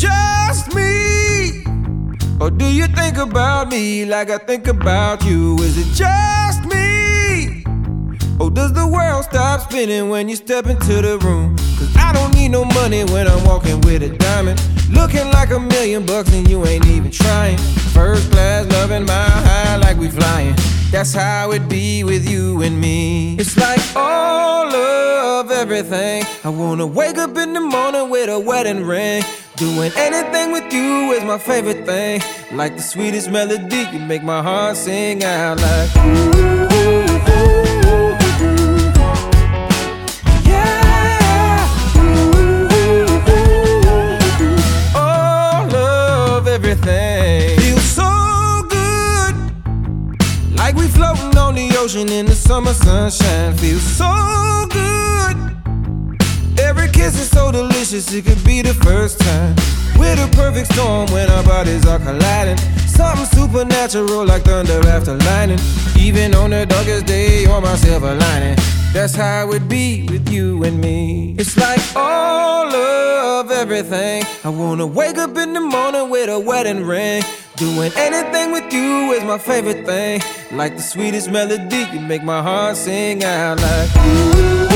just me? Or do you think about me like I think about you? Is it just me? Or does the world stop spinning when you step into the room? Cause I don't need no money when I'm walking with a diamond, looking like $1 million and you ain't even trying. First class, loving my high like we flying. That's how it be with you and me. It's like all of everything. I wanna wake up in the morning with a wedding ring. Doing anything with you is my favorite thing. Like the sweetest melody, you make my heart sing out like ooh, ooh, ooh, ooh. Yeah. Ooh, ooh, ooh, ooh. All of everything feels so good, like we floating on the ocean in the summer sunshine. Feels so good. Every kiss is so delicious, it could be the first time. We're the perfect storm when our bodies are colliding. Something supernatural like thunder after lightning. Even on the darkest day, you're my silver lining. That's how it be with you and me. It's like all of everything. I wanna wake up in the morning with a wedding ring. Doing anything with you is my favorite thing. Like the sweetest melody, you make my heart sing out like ooh.